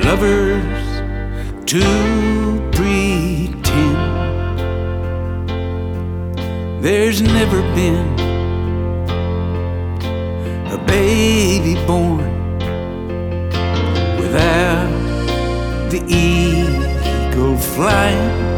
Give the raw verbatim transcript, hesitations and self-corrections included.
lovers to pretend. There's never been a baby born without the eagle flying.